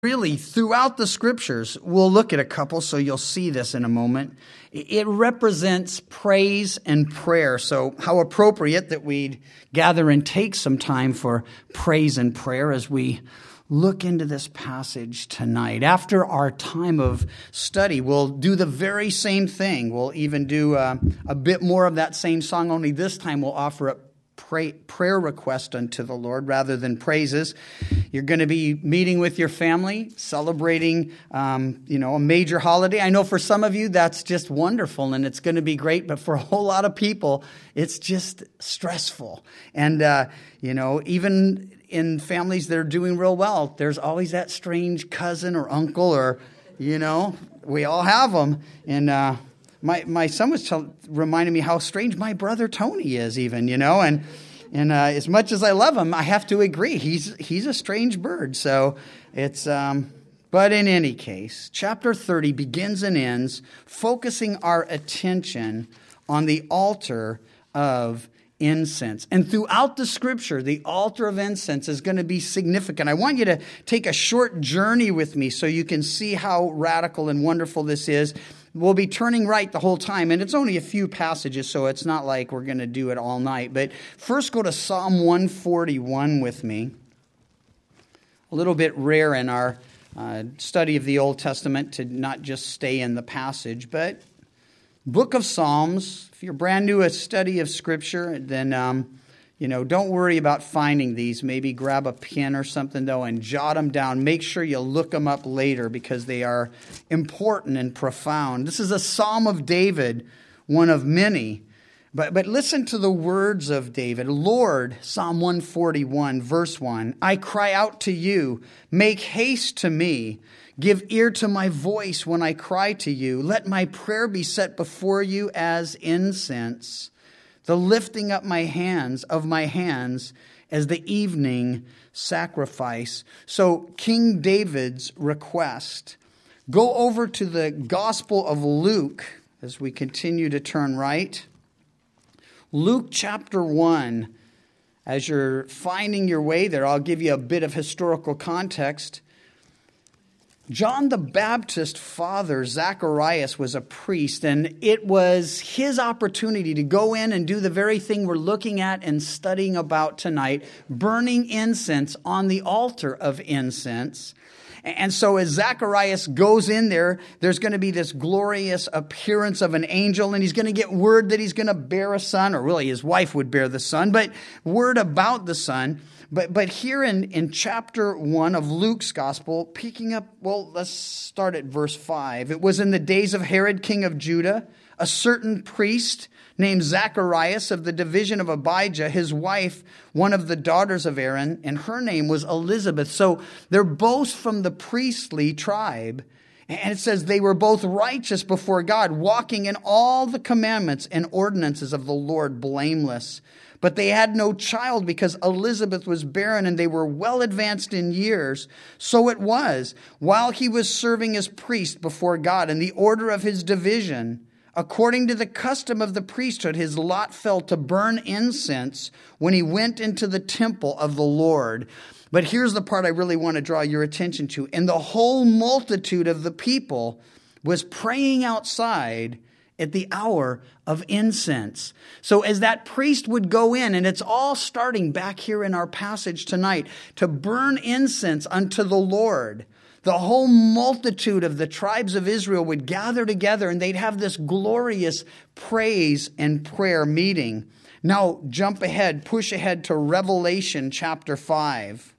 Really, throughout the scriptures, we'll look at a couple, so you'll see this in a moment. It represents praise and prayer. So how appropriate that we'd gather and take some time for praise and prayer as we look into this passage tonight. After our time of study, we'll do the very same thing. We'll even do a bit more of that same song, only this time we'll offer up prayer request unto the Lord rather than praises. You're going to be meeting with your family, celebrating, a major holiday. I know for some of you that's just wonderful and it's going to be great, but for a whole lot of people, it's just stressful. And, even in families that are doing real well, there's always that strange cousin or uncle or, we all have them. And, my son was reminding me how strange my brother Tony is even, and as much as I love him, I have to agree. He's a strange bird. So it's, but in any case, chapter 30 begins and ends focusing our attention on the altar of incense. And throughout the scripture, the altar of incense is going to be significant. I want you to take a short journey with me so you can see how radical and wonderful this is. We'll be turning right the whole time, and it's only a few passages, so it's not like we're going to do it all night. But first go to Psalm 141 with me. A little bit rare in our study of the Old Testament to not just stay in the passage, but Book of Psalms. If you're brand new at study of Scripture, then don't worry about finding these. Maybe grab a pen or something, though, and jot them down. Make sure you look them up later because they are important and profound. This is a Psalm of David, one of many. But listen to the words of David. Lord, Psalm 141, verse 1, I cry out to you. Make haste to me. Give ear to my voice when I cry to you. Let my prayer be set before you as incense, the lifting up my hands as the evening sacrifice. So King David's request. Go over to the Gospel of Luke as we continue to turn right. Luke chapter 1. As you're finding your way there, I'll give you a bit of historical context. John the Baptist's father, Zacharias, was a priest, and it was his opportunity to go in and do the very thing we're looking at and studying about tonight, burning incense on the altar of incense. And so as Zacharias goes in there, there's going to be this glorious appearance of an angel, and he's going to get word that he's going to bear a son, or really his wife would bear the son, but word about the son. But here in chapter 1 of Luke's gospel, picking up, let's start at verse 5. It was in the days of Herod, king of Judah, a certain priest named Zacharias of the division of Abijah, his wife, one of the daughters of Aaron, and her name was Elizabeth. So they're both from the priestly tribe. And it says they were both righteous before God, walking in all the commandments and ordinances of the Lord blameless. But they had no child because Elizabeth was barren and they were well advanced in years. So it was, while he was serving as priest before God in the order of his division, according to the custom of the priesthood, his lot fell to burn incense when he went into the temple of the Lord. But here's the part I really want to draw your attention to. And the whole multitude of the people was praying outside at the hour of incense. So as that priest would go in, and it's all starting back here in our passage tonight, to burn incense unto the Lord, the whole multitude of the tribes of Israel would gather together and they'd have this glorious praise and prayer meeting. Now jump ahead, push ahead to Revelation chapter 5.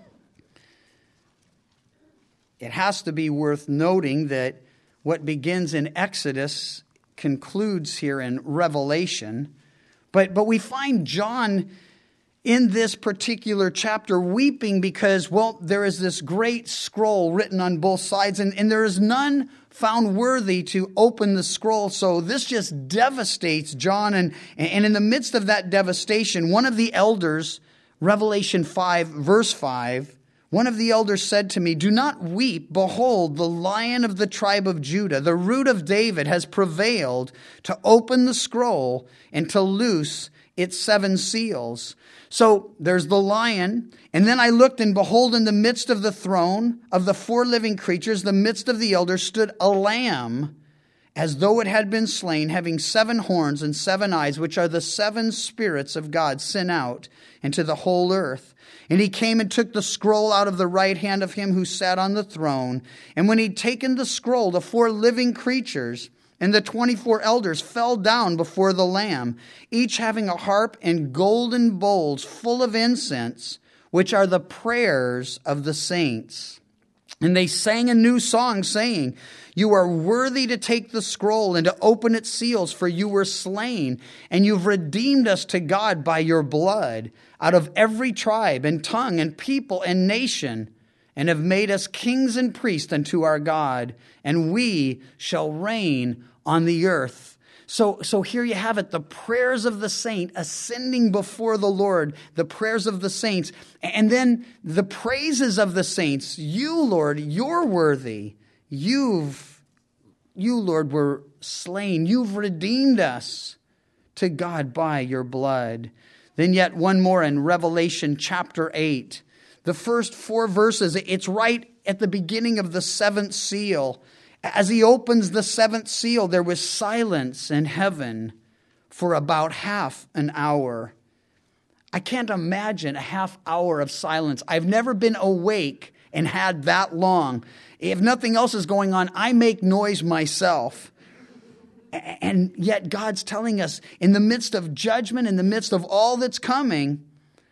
It has to be worth noting that what begins in Exodus concludes here in Revelation. But we find John in this particular chapter weeping because, there is this great scroll written on both sides, and there is none found worthy to open the scroll. So this just devastates John. And in the midst of that devastation, one of the elders, Revelation 5, verse 5, one of the elders said to me, do not weep. Behold, the Lion of the tribe of Judah, the Root of David, has prevailed to open the scroll and to loose its 7 seals. So there's the lion. And then I looked, and behold, in the midst of the throne of the 4 living creatures, the midst of the elders, stood a lamb, as though it had been slain, having 7 horns and 7 eyes, which are the 7 spirits of God sent out into the whole earth. And he came and took the scroll out of the right hand of him who sat on the throne. And when he'd taken the scroll, the 4 living creatures and the 24 elders fell down before the Lamb, each having a harp and golden bowls full of incense, which are the prayers of the saints. And they sang a new song, saying, "You are worthy to take the scroll and to open its seals, for you were slain, and you've redeemed us to God by your blood, out of every tribe and tongue and people and nation, and have made us kings and priests unto our God, and we shall reign on the earth." So here you have it, the prayers of the saint ascending before the Lord, the prayers of the saints, and then the praises of the saints. You, Lord, you're worthy. You, Lord, were slain. You've redeemed us to God by your blood. Then yet one more in Revelation chapter 8. The first 4 verses, it's right at the beginning of the 7th seal. As he opens the 7th seal, there was silence in heaven for about half an hour. I can't imagine a half hour of silence. I've never been awake and had that long. If nothing else is going on, I make noise myself. And yet God's telling us, in the midst of judgment, in the midst of all that's coming,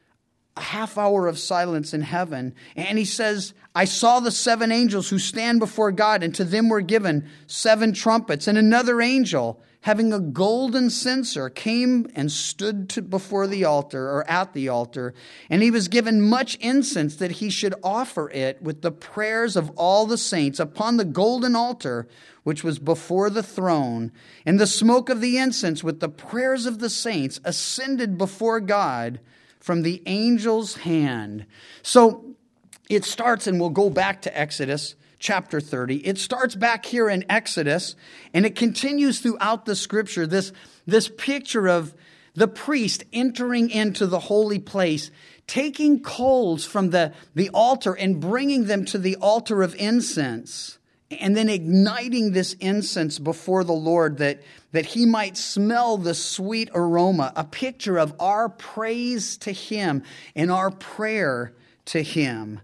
a half hour of silence in heaven. And he says, "I saw the 7 angels who stand before God, and to them were given 7 trumpets. And another angel, having a golden censer, came and stood before the altar," or at the altar, "and he was given much incense, that he should offer it with the prayers of all the saints upon the golden altar which was before the throne. And the smoke of the incense with the prayers of the saints ascended before God from the angel's hand." So it starts, and we'll go back to Exodus chapter 30. It starts back here in Exodus, and it continues throughout the scripture, this picture of the priest entering into the holy place, taking coals from the altar and bringing them to the altar of incense, and then igniting this incense before the Lord that he might smell the sweet aroma, a picture of our praise to him and our prayer to him.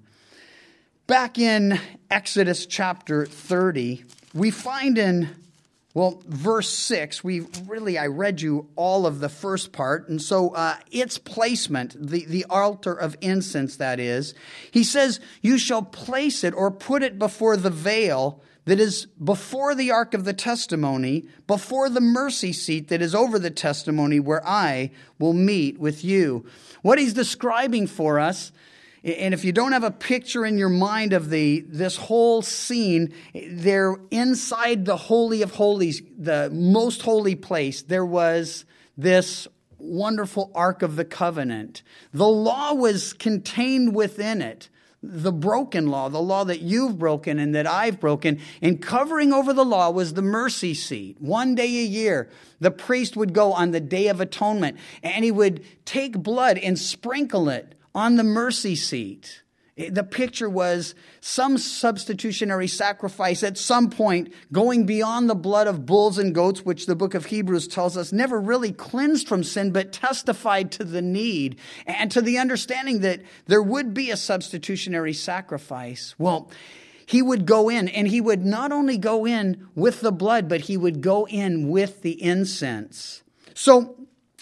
Back in Exodus chapter 30, we find in, verse 6, I read you all of the first part, and so its placement, the altar of incense that is, he says, "You shall place it or put it before the veil that is before the ark of the testimony, before the mercy seat that is over the testimony, where I will meet with you." What he's describing for us, and if you don't have a picture in your mind of this whole scene, there inside the Holy of Holies, the most holy place, there was this wonderful Ark of the Covenant. The law was contained within it. The broken law, the law that you've broken and that I've broken, and covering over the law was the mercy seat. One day a year, the priest would go on the Day of Atonement, and he would take blood and sprinkle it on the mercy seat. The picture was some substitutionary sacrifice at some point going beyond the blood of bulls and goats, which the book of Hebrews tells us never really cleansed from sin, but testified to the need and to the understanding that there would be a substitutionary sacrifice. Well, he would go in, and he would not only go in with the blood, but he would go in with the incense. So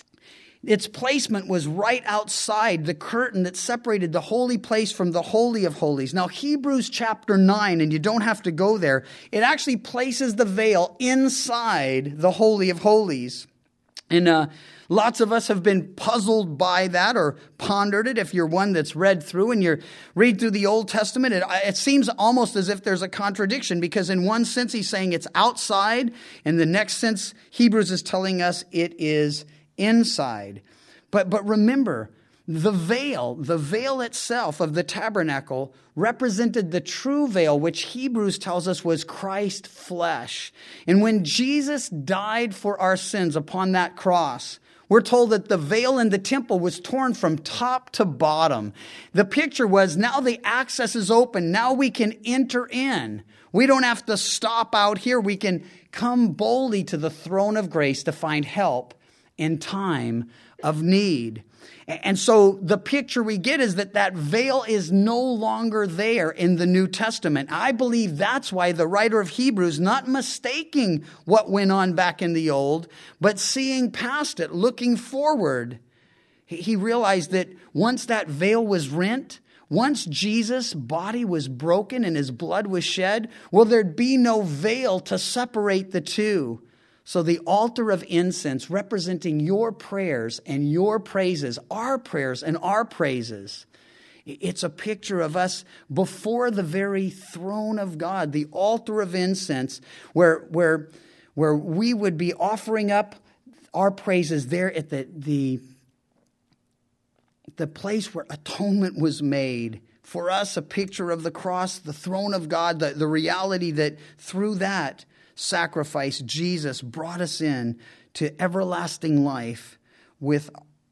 its placement was right outside the curtain that separated the holy place from the Holy of Holies. Now, Hebrews chapter 9, and you don't have to go there, it actually places the veil inside the Holy of Holies. And lots of us have been puzzled by that or pondered it. If you're one that's read through and you read through the Old Testament, it seems almost as if there's a contradiction, because in one sense he's saying it's outside, and the next sense Hebrews is telling us it is inside. But remember, the veil itself of the tabernacle represented the true veil, which Hebrews tells us was Christ's flesh. And when Jesus died for our sins upon that cross, we're told that the veil in the temple was torn from top to bottom. The picture was now the access is open. Now we can enter in. We don't have to stop out here. We can come boldly to the throne of grace to find help in time of need. And so the picture we get is that veil is no longer there in the New Testament. I believe that's why the writer of Hebrews, not mistaking what went on back in the old, but seeing past it, looking forward, he realized that once that veil was rent, once Jesus' body was broken and his blood was shed, well, there'd be no veil to separate the two. So the altar of incense representing your prayers and your praises, our prayers and our praises. It's a picture of us before the very throne of God, the altar of incense, where we would be offering up our praises there at the place where atonement was made. For us, a picture of the cross, the throne of God, the reality that through that sacrifice, Jesus brought us in to everlasting life with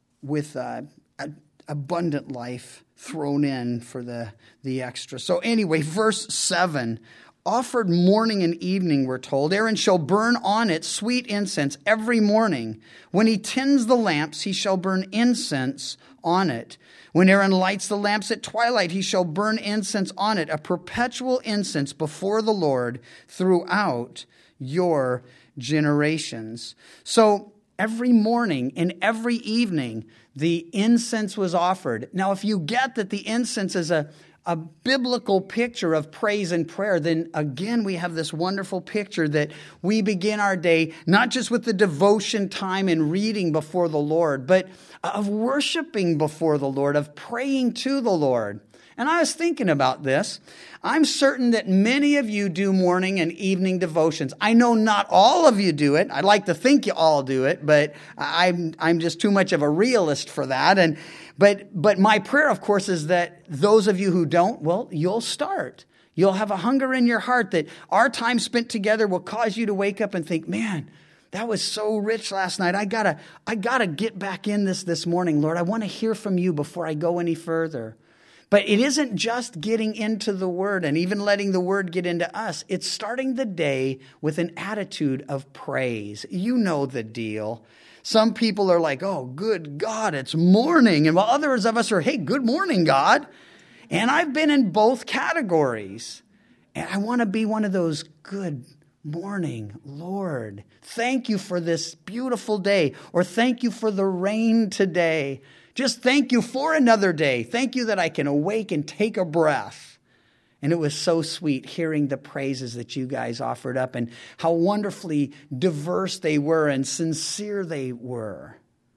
abundant life thrown in for the extra. So anyway, verse 7, offered morning and evening, we're told. Aaron shall burn on it sweet incense every morning. When he tends the lamps, he shall burn incense on it. When Aaron lights the lamps at twilight, he shall burn incense on it, a perpetual incense before the Lord throughout your generations. So every morning and every evening, the incense was offered. Now, if you get that the incense is a biblical picture of praise and prayer, then again, we have this wonderful picture that we begin our day, not just with the devotion time and reading before the Lord, but of worshiping before the Lord, of praying to the Lord. And I was thinking about this. I'm certain that many of you do morning and evening devotions. I know not all of you do it. I'd like to think you all do it, but I'm just too much of a realist for that. But my prayer, of course, is that those of you who don't, well, you'll start. You'll have a hunger in your heart that our time spent together will cause you to wake up and think, man, that was so rich last night. I gotta get back in this morning, Lord. I want to hear from you before I go any further. But it isn't just getting into the Word and even letting the Word get into us. It's starting the day with an attitude of praise. You know the deal. Some people are like, oh, good God, it's morning. And while others of us are, hey, good morning, God. And I've been in both categories. And I want to be one of those good morning, Lord. Thank you for this beautiful day. Or thank you for the rain today. Just thank you for another day. Thank you that I can awake and take a breath. And it was so sweet hearing the praises that you guys offered up and how wonderfully diverse they were and sincere they were.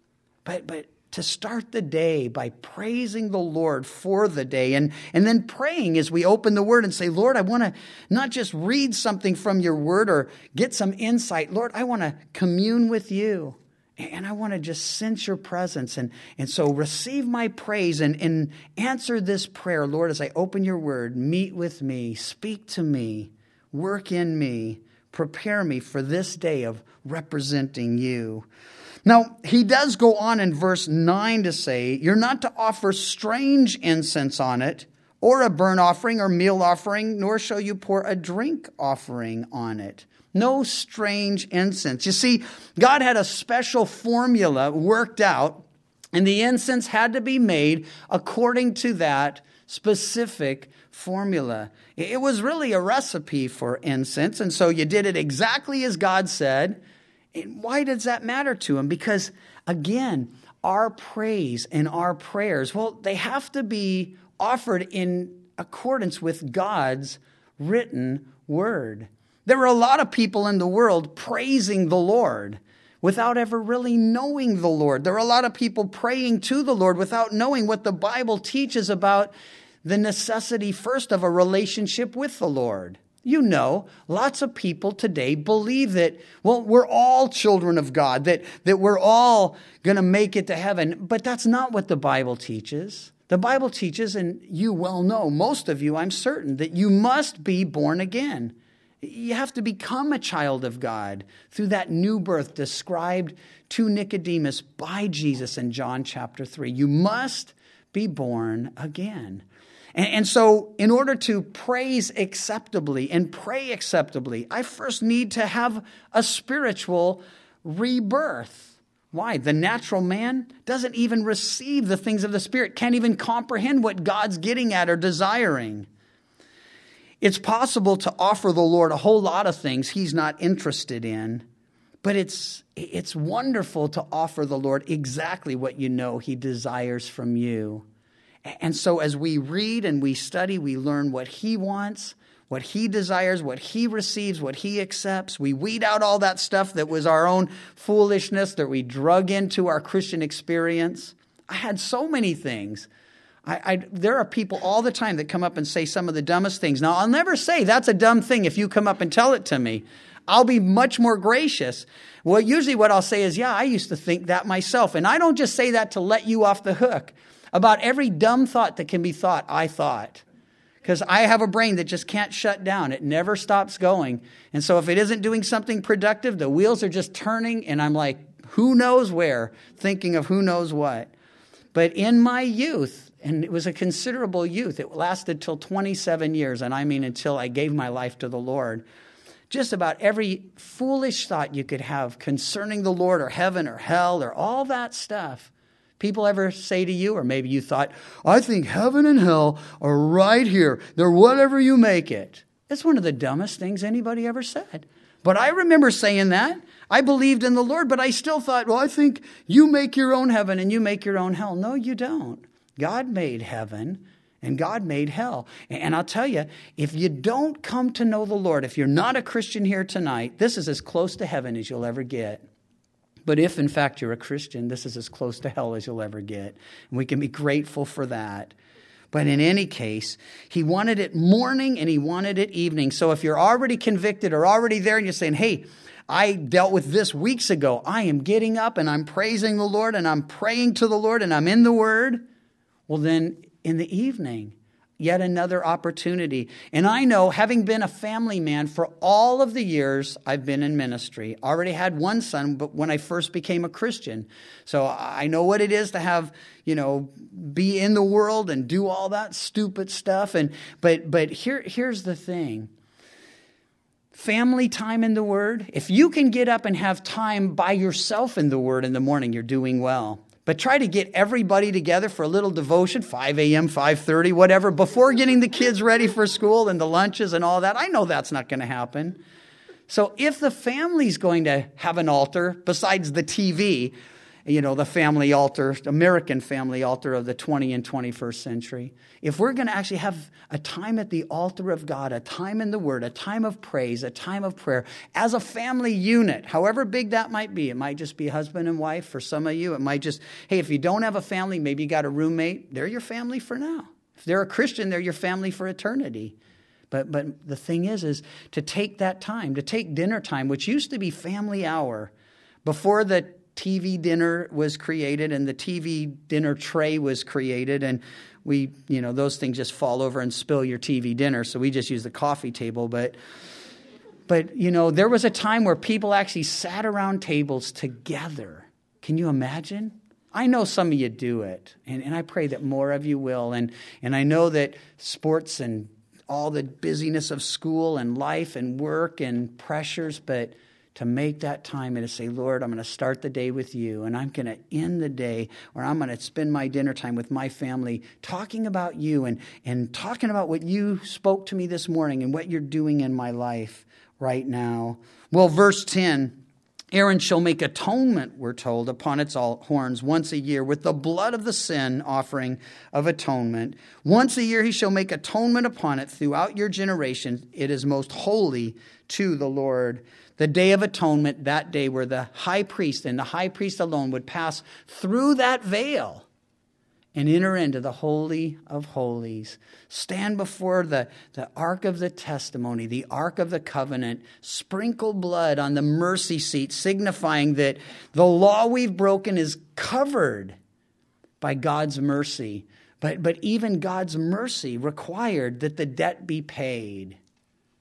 But to start the day by praising the Lord for the day and then praying as we open the Word and say, Lord, I want to not just read something from your Word or get some insight. Lord, I want to commune with you. And I want to just sense your presence. And so receive my praise and answer this prayer, Lord, as I open your word. Meet with me, speak to me, work in me, prepare me for this day of representing you. Now, he does go on in verse 9 to say, you're not to offer strange incense on it, or a burnt offering or meal offering, nor shall you pour a drink offering on it. No strange incense. You see, God had a special formula worked out, and the incense had to be made according to that specific formula. It was really a recipe for incense, and so you did it exactly as God said. And why does that matter to him? Because, again, our praise and our prayers, well, they have to be offered in accordance with God's written word. There are a lot of people in the world praising the Lord without ever really knowing the Lord. There are a lot of people praying to the Lord without knowing what the Bible teaches about the necessity first of a relationship with the Lord. You know, lots of people today believe that, well, we're all children of God, that we're all going to make it to heaven. But that's not what the Bible teaches. The Bible teaches, and you well know, most of you, I'm certain, that you must be born again. You have to become a child of God through that new birth described to Nicodemus by Jesus in John chapter 3. You must be born again. And so in order to praise acceptably and pray acceptably, I first need to have a spiritual rebirth. Why? The natural man doesn't even receive the things of the Spirit, can't even comprehend what God's getting at or desiring. It's possible to offer the Lord a whole lot of things He's not interested in, but it's wonderful to offer the Lord exactly what you know He desires from you. And so as we read and we study, we learn what He wants, what He desires, what He receives, what He accepts. We weed out all that stuff that was our own foolishness that we drug into our Christian experience. I had so many things. There are people all the time that come up and say some of the dumbest things. Now, I'll never say that's a dumb thing if you come up and tell it to me. I'll be much more gracious. Well, usually what I'll say is, yeah, I used to think that myself. And I don't just say that to let you off the hook. About every dumb thought that can be thought, I thought. Because I have a brain that just can't shut down. It never stops going. And so if it isn't doing something productive, the wheels are just turning, and I'm like, who knows where, thinking of who knows what. But in my youth, and it was a considerable youth, it lasted till 27 years, and I mean until I gave my life to the Lord. Just about every foolish thought you could have concerning the Lord or heaven or hell or all that stuff. People ever say to you, or maybe you thought, I think heaven and hell are right here. They're whatever you make it. It's one of the dumbest things anybody ever said. But I remember saying that. I believed in the Lord, but I still thought, well, I think you make your own heaven and you make your own hell. No, you don't. God made heaven and God made hell. And I'll tell you, if you don't come to know the Lord, if you're not a Christian here tonight, this is as close to heaven as you'll ever get. But if, in fact, you're a Christian, this is as close to hell as you'll ever get. And we can be grateful for that. But in any case, He wanted it morning and He wanted it evening. So if you're already convicted or already there and you're saying, hey, I dealt with this weeks ago. I am getting up and I'm praising the Lord and I'm praying to the Lord and I'm in the Word. Well, then in the evening, yet another opportunity. And I know, having been a family man for all of the years I've been in ministry, already had one son, but when I first became a Christian. So I know what it is to have, be in the world and do all that stupid stuff. But here's the thing. Family time in the Word. If you can get up and have time by yourself in the Word in the morning, you're doing well. But try to get everybody together for a little devotion, 5 a.m., 5:30, whatever, before getting the kids ready for school and the lunches and all that. I know that's not going to happen. So if the family's going to have an altar, besides the TV, the family altar, American family altar of the 20th and 21st century, if we're going to actually have a time at the altar of God, a time in the Word, a time of praise, a time of prayer, as a family unit, however big that might be, it might just be husband and wife. For some of you, it might just, hey, if you don't have a family, maybe you got a roommate, they're your family for now. If they're a Christian, they're your family for eternity. But the thing is to take that time, to take dinner time, which used to be family hour, before the TV dinner was created and the TV dinner tray was created, and we, those things just fall over and spill your TV dinner, so we just use the coffee table. But there was a time where people actually sat around tables together. Can you imagine? I know some of you do it, and I pray that more of you will. And I know that sports and all the busyness of school and life and work and pressures, but to make that time and to say, Lord, I'm going to start the day with you, and I'm going to end the day, or I'm going to spend my dinner time with my family talking about you and talking about what you spoke to me this morning and what you're doing in my life right now. Well, verse 10, Aaron shall make atonement, we're told, upon its horns once a year with the blood of the sin offering of atonement. Once a year he shall make atonement upon it throughout your generation. It is most holy to the Lord. The Day of Atonement, that day where the high priest and the high priest alone would pass through that veil and enter into the Holy of Holies. Stand before the Ark of the Testimony, the Ark of the Covenant, sprinkle blood on the mercy seat, signifying that the law we've broken is covered by God's mercy. But even God's mercy required that the debt be paid.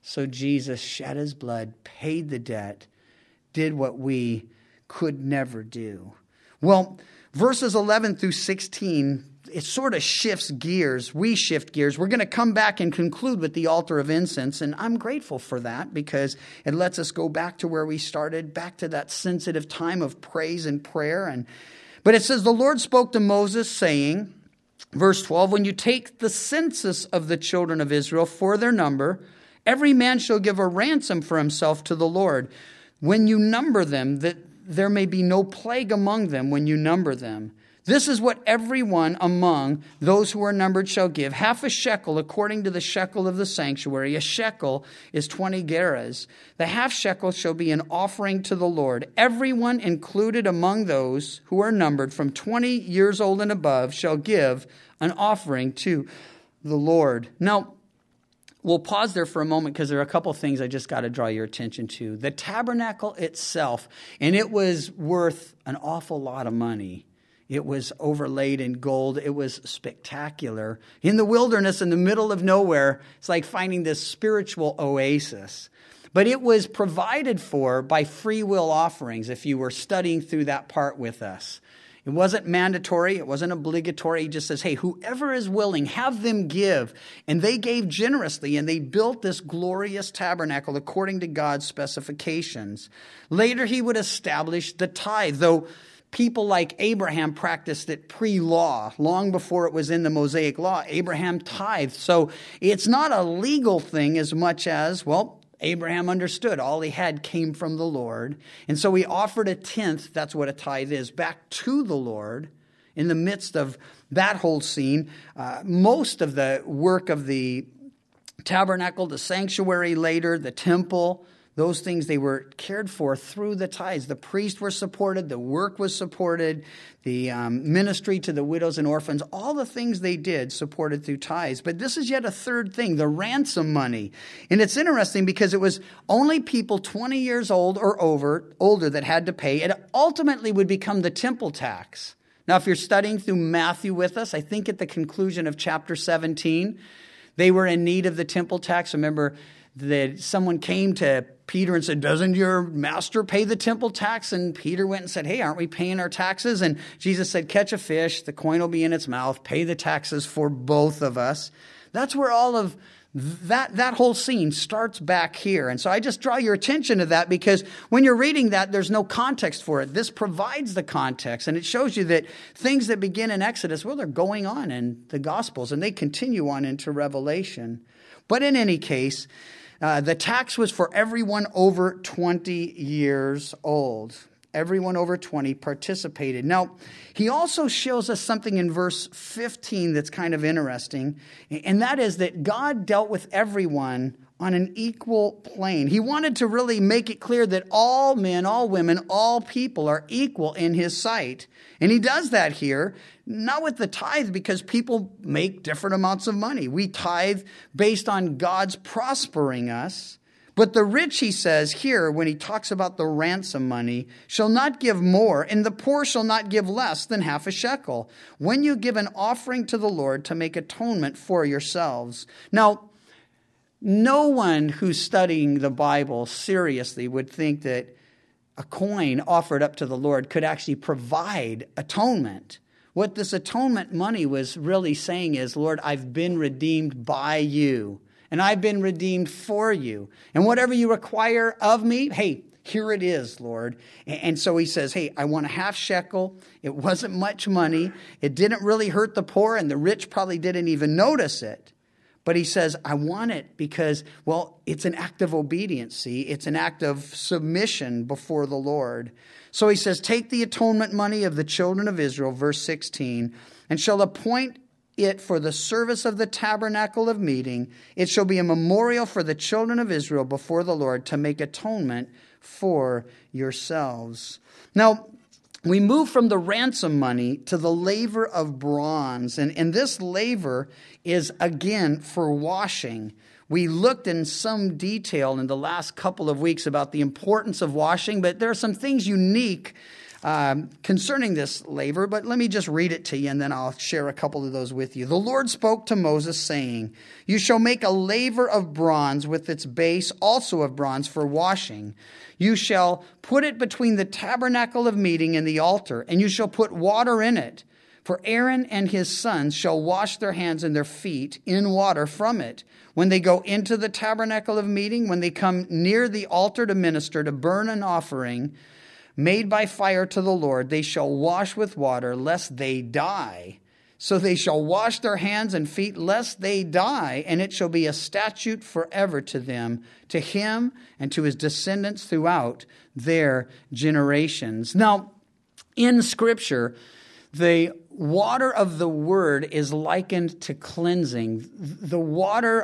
So Jesus shed his blood, paid the debt, did what we could never do. Well, verses 11 through 16, it sort of shifts gears. We shift gears. We're going to come back and conclude with the altar of incense, and I'm grateful for that because it lets us go back to where we started, back to that sensitive time of praise and prayer. But it says, the Lord spoke to Moses, saying, verse 12, when you take the census of the children of Israel for their number, every man shall give a ransom for himself to the Lord. When you number them, that there may be no plague among them when you number them. This is what everyone among those who are numbered shall give, half a shekel according to the shekel of the sanctuary. A shekel is 20 gerahs. The half shekel shall be an offering to the Lord. Everyone included among those who are numbered from 20 years old and above shall give an offering to the Lord. Now, we'll pause there for a moment because there are a couple things I just got to draw your attention to. The tabernacle itself, and it was worth an awful lot of money. It was overlaid in gold. It was spectacular. In the wilderness, in the middle of nowhere, it's like finding this spiritual oasis. But it was provided for by free will offerings, if you were studying through that part with us. It wasn't mandatory. It wasn't obligatory. He just says, hey, whoever is willing, have them give. And they gave generously, and they built this glorious tabernacle according to God's specifications. Later, he would establish the tithe, though people like Abraham practiced it pre-law, long before it was in the Mosaic law. Abraham tithed. So it's not a legal thing as much as, well, Abraham understood all he had came from the Lord. And so he offered a tenth, that's what a tithe is, back to the Lord. In the midst of that whole scene, most of the work of the tabernacle, the sanctuary later, the temple, those things, they were cared for through the tithes. The priests were supported, the work was supported, the ministry to the widows and orphans, all the things they did supported through tithes. But this is yet a third thing, the ransom money. And it's interesting because it was only people 20 years old or older that had to pay. It ultimately would become the temple tax. Now, if you're studying through Matthew with us, I think at the conclusion of chapter 17, they were in need of the temple tax. Remember that someone came to Peter and said, doesn't your master pay the temple tax? And Peter went and said, hey, aren't we paying our taxes? And Jesus said, catch a fish, the coin will be in its mouth, pay the taxes for both of us. That's where all of that whole scene starts back here. And so I just draw your attention to that because when you're reading that, there's no context for it. This provides the context, and it shows you that things that begin in Exodus, well, they're going on in the Gospels, and they continue on into Revelation. But in any case, the tax was for everyone over 20 years old. Everyone over 20 participated. Now, he also shows us something in verse 15 that's kind of interesting, and that is that God dealt with everyone on an equal plane. He wanted to really make it clear that all men, all women, all people are equal in his sight. And he does that here, not with the tithe, because people make different amounts of money. We tithe based on God's prospering us. But the rich, he says here, when he talks about the ransom money, shall not give more, and the poor shall not give less than half a shekel, when you give an offering to the Lord to make atonement for yourselves. Now, no one who's studying the Bible seriously would think that a coin offered up to the Lord could actually provide atonement. What this atonement money was really saying is, Lord, I've been redeemed by you, and I've been redeemed for you. And whatever you require of me, hey, here it is, Lord. And so he says, hey, I want a half shekel. It wasn't much money. It didn't really hurt the poor, and the rich probably didn't even notice it. But he says, I want it because, well, it's an act of obedience, see? It's an act of submission before the Lord. So he says, take the atonement money of the children of Israel, verse 16, and shall appoint it for the service of the tabernacle of meeting. It shall be a memorial for the children of Israel before the Lord to make atonement for yourselves. Now, we move from the ransom money to the laver of bronze. And this laver is, again, for washing. We looked in some detail in the last couple of weeks about the importance of washing, but there are some things unique concerning this laver, but let me just read it to you, and then I'll share a couple of those with you. The Lord spoke to Moses, saying, "You shall make a laver of bronze with its base also of bronze for washing. You shall put it between the tabernacle of meeting and the altar, and you shall put water in it. For Aaron and his sons shall wash their hands and their feet in water from it. When they go into the tabernacle of meeting, when they come near the altar to minister, to burn an offering made by fire to the Lord, they shall wash with water, lest they die. So they shall wash their hands and feet, lest they die, and it shall be a statute forever to them, to him and to his descendants throughout their generations." Now, in Scripture, the water of the Word is likened to cleansing. The water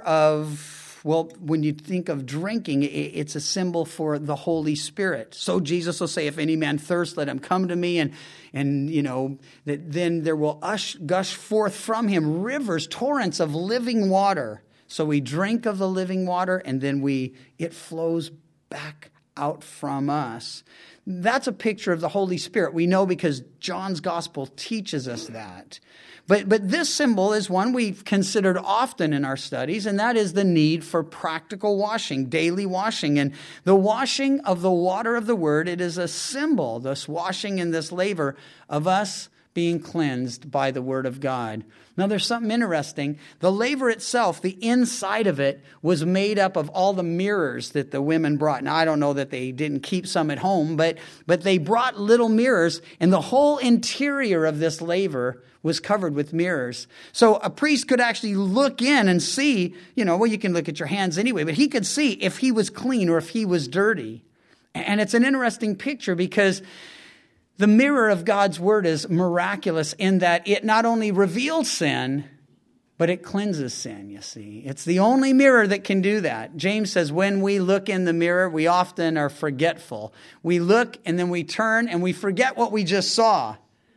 of, well, when you think of drinking, it's a symbol for the Holy Spirit. So Jesus will say, "If any man thirst, let him come to me," and you know, that then there will gush forth from him rivers, torrents of living water. So we drink of the living water, and then it flows back out from us. That's a picture of the Holy Spirit. We know because John's gospel teaches us that. But this symbol is one we've considered often in our studies, and that is the need for practical washing, daily washing. And the washing of the water of the Word, it is a symbol, this washing in this laver, of us being cleansed by the Word of God. Now, there's something interesting. The laver itself, the inside of it, was made up of all the mirrors that the women brought. Now, I don't know that they didn't keep some at home, but they brought little mirrors, and the whole interior of this laver was covered with mirrors. So a priest could actually look in and see, well, you can look at your hands anyway, but he could see if he was clean or if he was dirty. And it's an interesting picture because the mirror of God's Word is miraculous in that it not only reveals sin, but it cleanses sin, you see. It's the only mirror that can do that. James says when we look in the mirror, we often are forgetful. We look and then we turn and we forget what we just saw.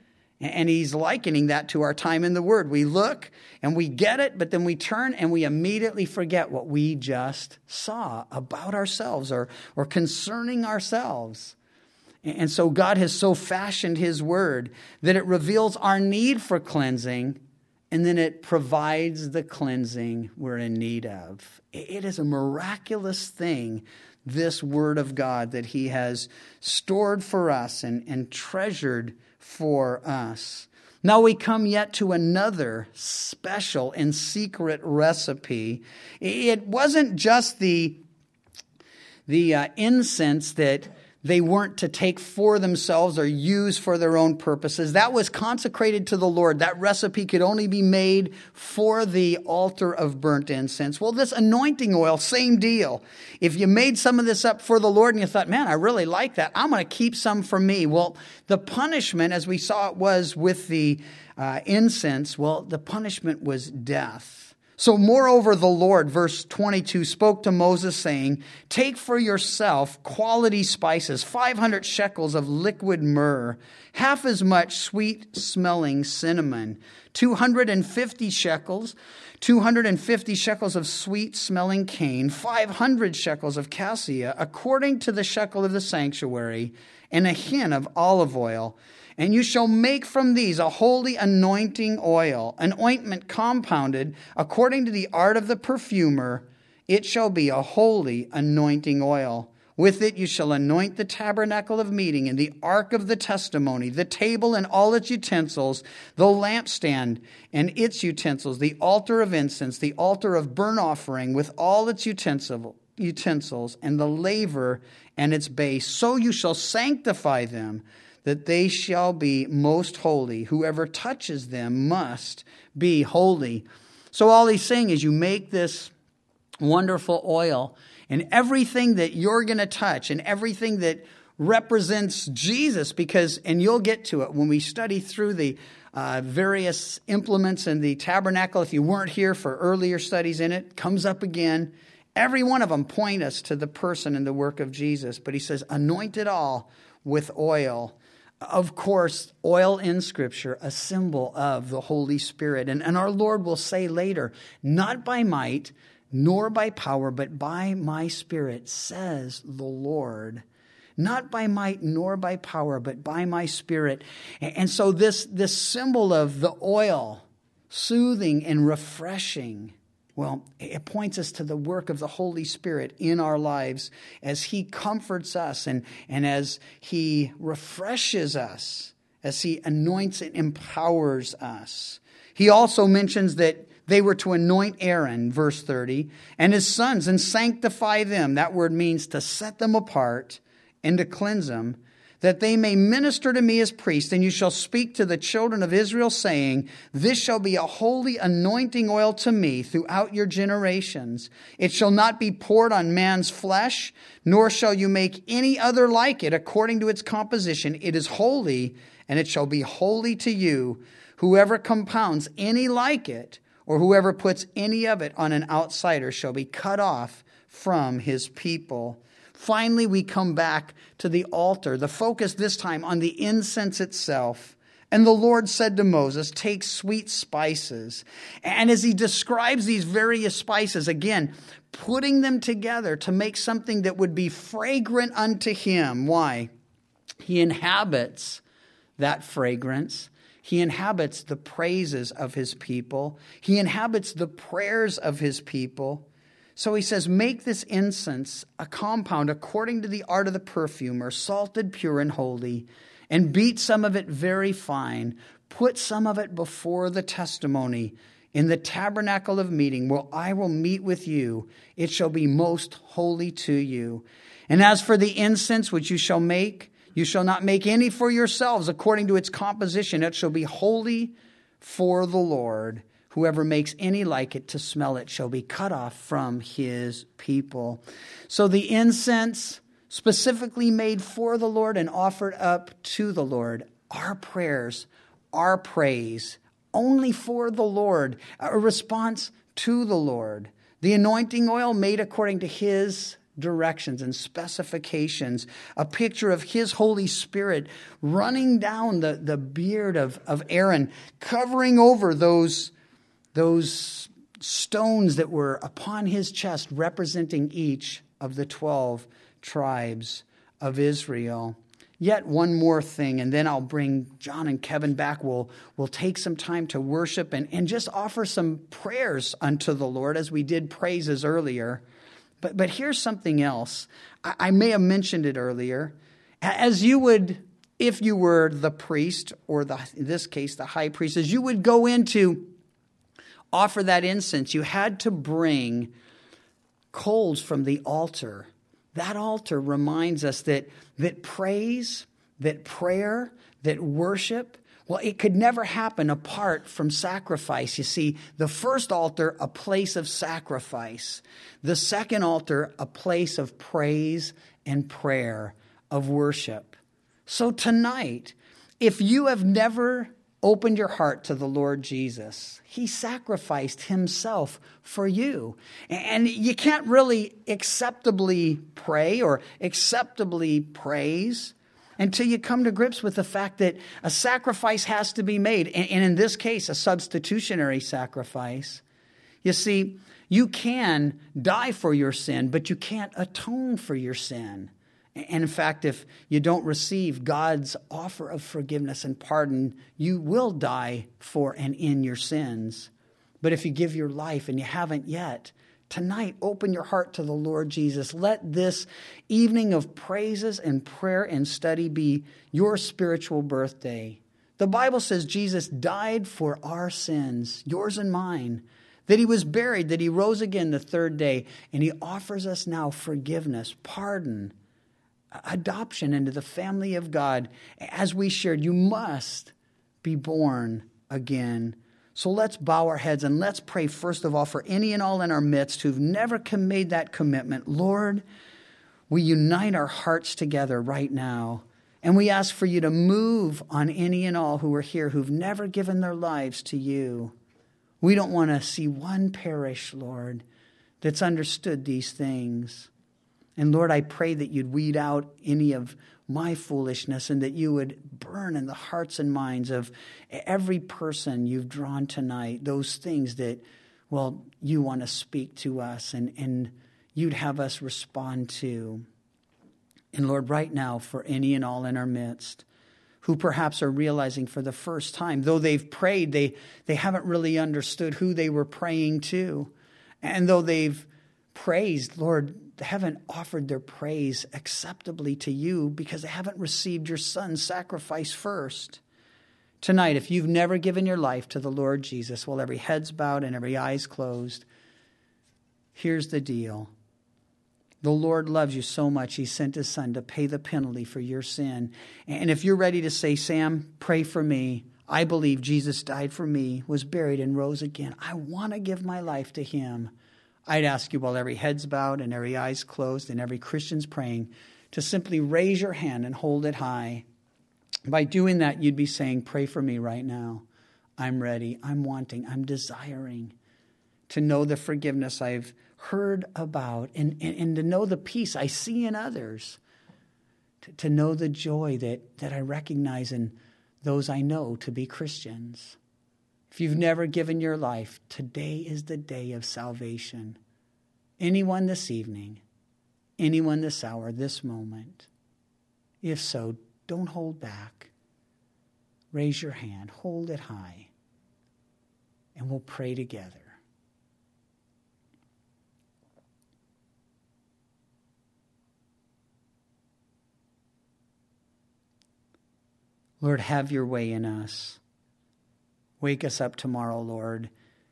And he's likening that to our time in the Word. We look and we get it, but then we turn and we immediately forget what we just saw about ourselves or concerning ourselves. And so God has so fashioned His Word that it reveals our need for cleansing, and then it provides the cleansing we're in need of. It is a miraculous thing, this Word of God that He has stored for us and treasured for us. Now we come yet to another special and secret recipe. It wasn't just the incense that they weren't to take for themselves or use for their own purposes. That was consecrated to the Lord. That recipe could only be made for the altar of burnt incense. Well, this anointing oil, same deal. If you made some of this up for the Lord and you thought, man, I really like that, I'm going to keep some for me. Well, the punishment, as we saw it was with the incense, well, the punishment was death. So moreover, the Lord, verse 22, spoke to Moses saying, "Take for yourself quality spices, 500 shekels of liquid myrrh, half as much sweet-smelling cinnamon, 250 shekels of sweet-smelling cane, 500 shekels of cassia, according to the shekel of the sanctuary, and a hin of olive oil. And you shall make from these a holy anointing oil, an ointment compounded according to the art of the perfumer. It shall be a holy anointing oil. With it you shall anoint the tabernacle of meeting and the ark of the testimony, the table and all its utensils, the lampstand and its utensils, the altar of incense, the altar of burnt offering with all its utensils, and the laver and its base. So you shall sanctify them, that they shall be most holy. Whoever touches them must be holy." So all he's saying is you make this wonderful oil, and everything that you're going to touch and everything that represents Jesus, and you'll get to it when we study through the various implements in the tabernacle. If you weren't here for earlier studies in it, comes up again. Every one of them point us to the person and the work of Jesus. But he says, anoint it all with oil. Of course, oil in Scripture, a symbol of the Holy Spirit. And our Lord will say later, "Not by might, nor by power, but by my Spirit, says the Lord." not by might nor by power, but by my Spirit. And so this symbol of the oil, soothing and refreshing, well, it points us to the work of the Holy Spirit in our lives as He comforts us and as He refreshes us, as He anoints and empowers us. He also mentions that they were to anoint Aaron, verse 30, and his sons and sanctify them. That word means to set them apart and to cleanse them, that they may minister to me as priests. And you shall speak to the children of Israel, saying, this shall be a holy anointing oil to me throughout your generations. It shall not be poured on man's flesh, nor shall you make any other like it according to its composition. It is holy, and it shall be holy to you. Whoever compounds any like it, or whoever puts any of it on an outsider, shall be cut off from his people. Finally, we come back to the altar, the focus this time on the incense itself. And the Lord said to Moses, take sweet spices. And as He describes these various spices, again, putting them together to make something that would be fragrant unto Him. Why? He inhabits that fragrance. He inhabits the praises of His people. He inhabits the prayers of His people. So He says, make this incense a compound according to the art of the perfumer, salted, pure, and holy, and beat some of it very fine. Put some of it before the testimony in the tabernacle of meeting, where I will meet with you. It shall be most holy to you. And as for the incense which you shall make, you shall not make any for yourselves according to its composition. It shall be holy for the Lord. Whoever makes any like it to smell it shall be cut off from his people. So the incense specifically made for the Lord and offered up to the Lord. Our prayers, our praise, only for the Lord, a response to the Lord. The anointing oil made according to His directions and specifications, a picture of His Holy Spirit running down the beard of Aaron, covering over those stones that were upon his chest, representing each of the 12 tribes of Israel. Yet one more thing, and then I'll bring John and Kevin back. We'll take some time to worship and just offer some prayers unto the Lord as we did praises earlier. But here's something else. I may have mentioned it earlier. As you would, if you were the priest, or in this case, the high priest, as you would go in to offer that incense, you had to bring coals from the altar. That altar reminds us that praise, that prayer, that worship, well, it could never happen apart from sacrifice. You see, the first altar, a place of sacrifice. The second altar, a place of praise and prayer, of worship. So tonight, if you have never opened your heart to the Lord Jesus, He sacrificed Himself for you. And you can't really acceptably pray or acceptably praise until you come to grips with the fact that a sacrifice has to be made. And in this case, a substitutionary sacrifice. You see, you can die for your sin, but you can't atone for your sin. And in fact, if you don't receive God's offer of forgiveness and pardon, you will die for and in your sins. But if you give your life and you haven't yet, tonight, open your heart to the Lord Jesus. Let this evening of praises and prayer and study be your spiritual birthday. The Bible says Jesus died for our sins, yours and mine, that He was buried, that He rose again the third day, and He offers us now forgiveness, pardon, adoption into the family of God. As we shared, you must be born again. So let's bow our heads and let's pray first of all for any and all in our midst who've never made that commitment. Lord, we unite our hearts together right now, and we ask for You to move on any and all who are here who've never given their lives to You. We don't want to see one perish, Lord, that's understood these things. And Lord, I pray that You'd weed out any of my foolishness, and that You would burn in the hearts and minds of every person You've drawn tonight, those things that, well, You want to speak to us and You'd have us respond to. And Lord, right now, for any and all in our midst who perhaps are realizing for the first time, though they've prayed, they haven't really understood who they were praying to. And though they've praised, Lord, they haven't offered their praise acceptably to you because they haven't received your Son's sacrifice first. Tonight, if you've never given your life to the Lord Jesus, while every head's bowed and every eye's closed, here's the deal. The Lord loves you so much, he sent his Son to pay the penalty for your sin. And if you're ready to say, Sam, pray for me. I believe Jesus died for me, was buried, and rose again. I want to give my life to him. I'd ask you, while every head's bowed and every eye's closed and every Christian's praying, to simply raise your hand and hold it high. By doing that, you'd be saying, pray for me right now. I'm ready. I'm wanting. I'm desiring to know the forgiveness I've heard about and to know the peace I see in others, to know the joy that I recognize in those I know to be Christians. If you've never given your life, today is the day of salvation. Anyone this evening, anyone this hour, this moment. If so, don't hold back. Raise your hand, hold it high, and we'll pray together. Lord, have your way in us. Wake us up tomorrow, Lord,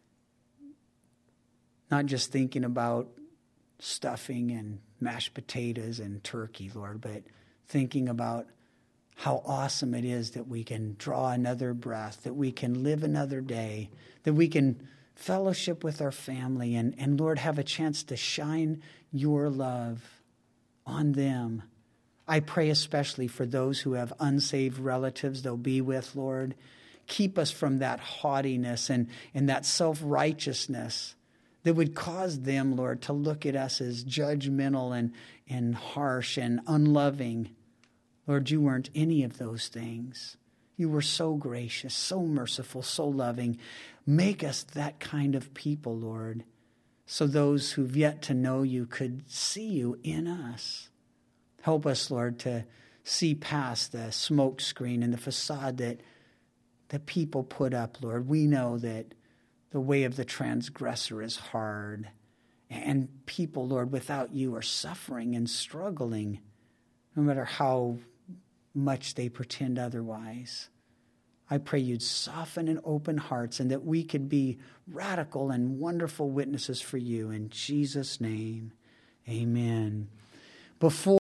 not just thinking about stuffing and mashed potatoes and turkey, Lord, but thinking about how awesome it is that we can draw another breath, that we can live another day, that we can fellowship with our family and Lord, have a chance to shine your love on them. I pray especially for those who have unsaved relatives they'll be with, Lord. Keep us from that haughtiness and that self-righteousness that would cause them, Lord, to look at us as judgmental and harsh and unloving. Lord, you weren't any of those things. You were so gracious, so merciful, so loving. Make us that kind of people, Lord, so those who've yet to know you could see you in us. Help us, Lord, to see past the smoke screen and the facade that people put up, Lord. We know that the way of the transgressor is hard. And people, Lord, without you are suffering and struggling, no matter how much they pretend otherwise. I pray you'd soften and open hearts and that we could be radical and wonderful witnesses for you. In Jesus' name, amen. Before